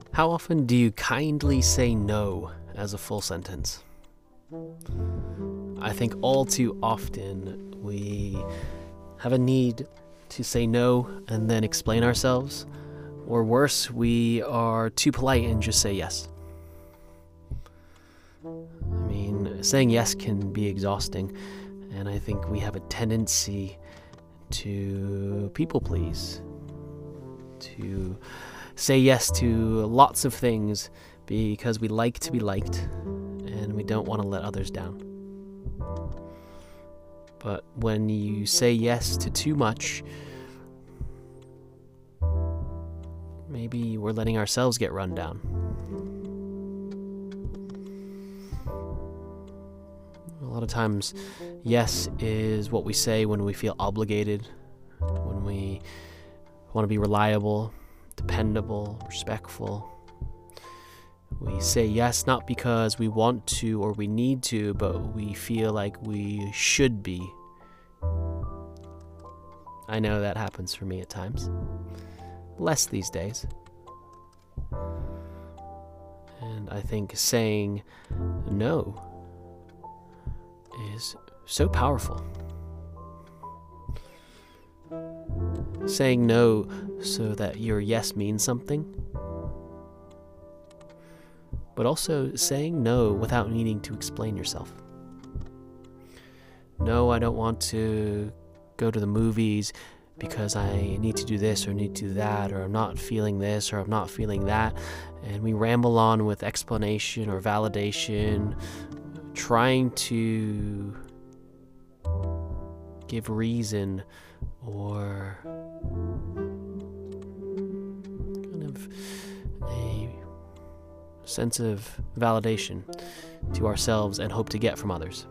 How often do you kindly say no as a full sentence? I think all too often we have a need to say no and then explain ourselves, or worse, we are too polite and just say yes. I mean, saying yes can be exhausting, and I think we have a tendency to people please, to say yes to lots of things because we like to be liked and we don't want to let others down. But when you say yes to too much, maybe we're letting ourselves get run down. A lot of times, yes is what we say when we feel obligated, when we want to be reliable, dependable, respectful. We say yes not because we want to or we need to, but we feel like we should be. I know that happens for me at times. Less these days. And I think saying no is so powerful. Saying no so that your yes means something, but also saying no without needing to explain yourself. No, I don't want to go to the movies because I need to do this or need to do that, or I'm not feeling this or I'm not feeling that. And we ramble on with explanation or validation, trying to give reason or kind of a sense of validation to ourselves and hope to get from others.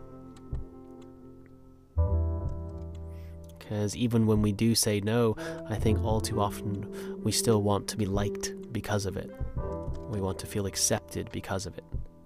Because even when we do say no, I think all too often we still want to be liked because of it. We want to feel accepted because of it.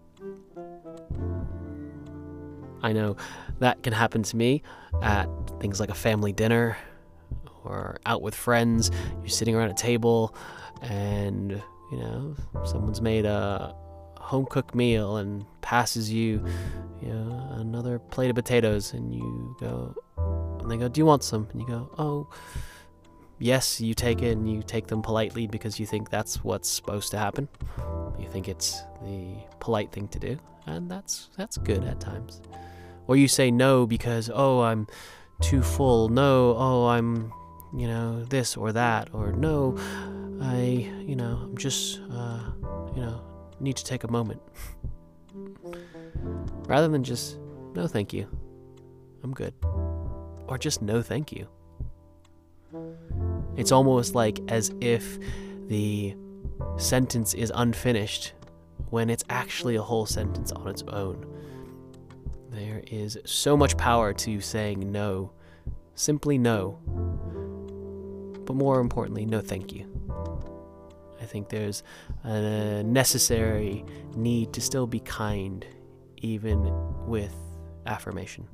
I know that can happen to me at things like a family dinner or out with friends. You're sitting around a table and, someone's made a home-cooked meal and passes you, another plate of potatoes, and you go, and they go, "Do you want some?" And you go, "Oh, yes." You take it and you take them politely because you think that's what's supposed to happen. You think it's the polite thing to do, and that's good at times. Or you say no because, "Oh, I'm too full." No, "Oh, I'm, this or that." Or no, I'm just, need to take a moment. Rather than just, "No, thank you. I'm good." Or just, "No, thank you." It's almost like as if the sentence is unfinished when it's actually a whole sentence on its own. There is so much power to saying no, simply no, but more importantly, no thank you. I think there's a necessary need to still be kind, even with affirmation.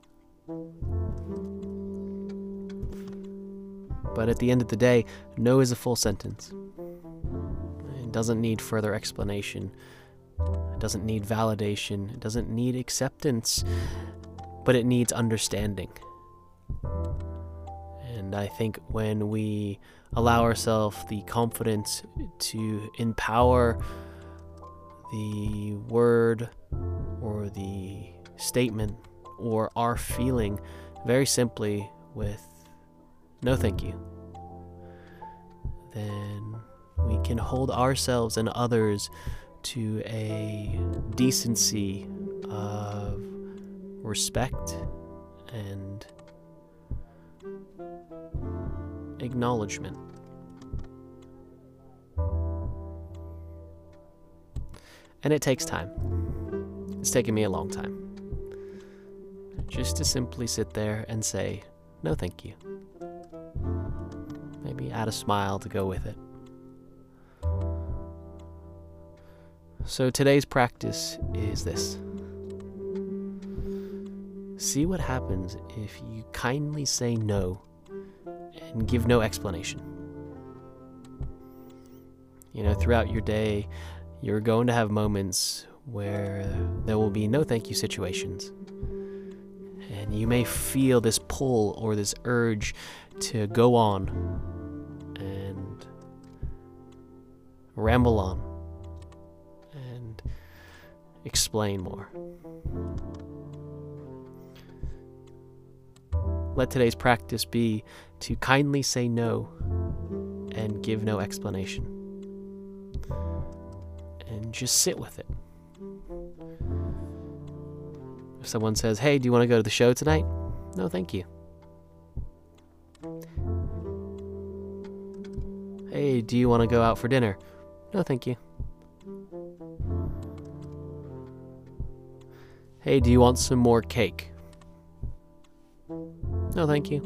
But at the end of the day, no is a full sentence. It doesn't need further explanation. It doesn't need validation. It doesn't need acceptance, but it needs understanding. And I think when we allow ourselves the confidence to empower the word or the statement or our feeling very simply with "No, thank you," then we can hold ourselves and others to a decency of respect and acknowledgement. And it takes time. It's taken me a long time. Just to simply sit there and say, "No, thank you." Maybe add a smile to go with it. So today's practice is this. See what happens if you kindly say no and give no explanation. Throughout your day, you're going to have moments where there will be no thank you situations. And you may feel this pull or this urge to go on and ramble on and explain more. Let today's practice be to kindly say no and give no explanation. And just sit with it. If someone says, "Hey, do you want to go to the show tonight?" No, thank you. "Hey, do you want to go out for dinner?" No, thank you. "Hey, do you want some more cake?" No, thank you.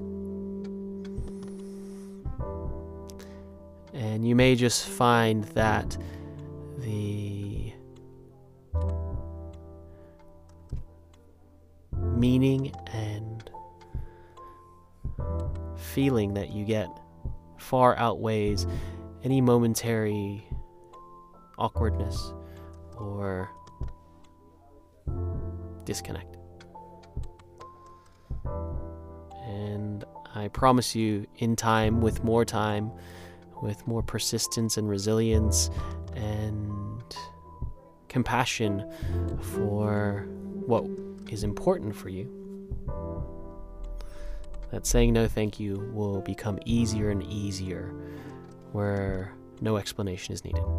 And you may just find that the meaning and feeling that you get far outweighs any momentary awkwardness or disconnect. And I promise you, in time, with more persistence and resilience and compassion for what is important for you, that saying no thank you will become easier and easier where no explanation is needed.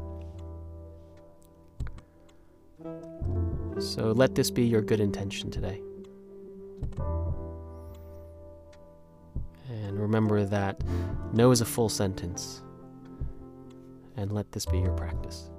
So let this be your good intention today. And remember that no is a full sentence. And let this be your practice.